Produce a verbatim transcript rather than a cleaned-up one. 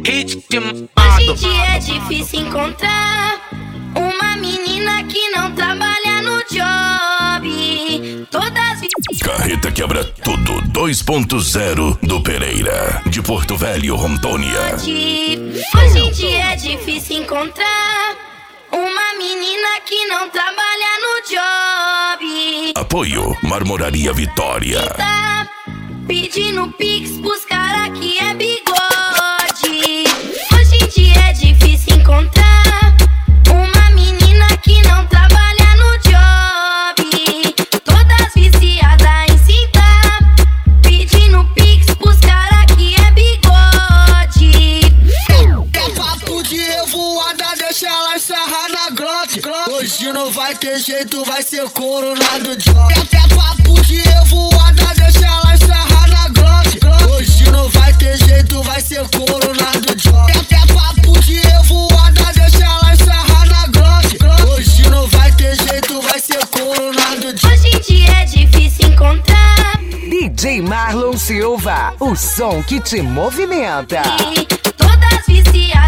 ritmo. Hoje em dia é difícil encontrar uma menina que não trabalha no job. Todas Carreta Quebra Tudo dois ponto zero do Pereira, de Porto Velho, Rondônia. Hoje em dia é difícil encontrar uma menina que não trabalha no job. Apoio Marmoraria Vitória. Tá pedindo pix pros cara que é bigode. Hoje em dia é difícil encontrar uma menina que não trabalha no job. Todas viciadas em cinta, pedindo pix pros cara que é bigode. É papo de revoada, deixa ela encerrar na Glock. Hoje não vai ter jeito, vai ser coronado job. É, é papo de revoada, deixa ela encerrar na Glock. Hoje não vai ter jeito, vai ser coronado job. É, é papo de revoada, deixa ela encerrar na Glock. Hoje não vai ter jeito, vai ser coronado job. Hoje em dia é difícil encontrar D J Marlon Silva, o som que te movimenta. todas viciadas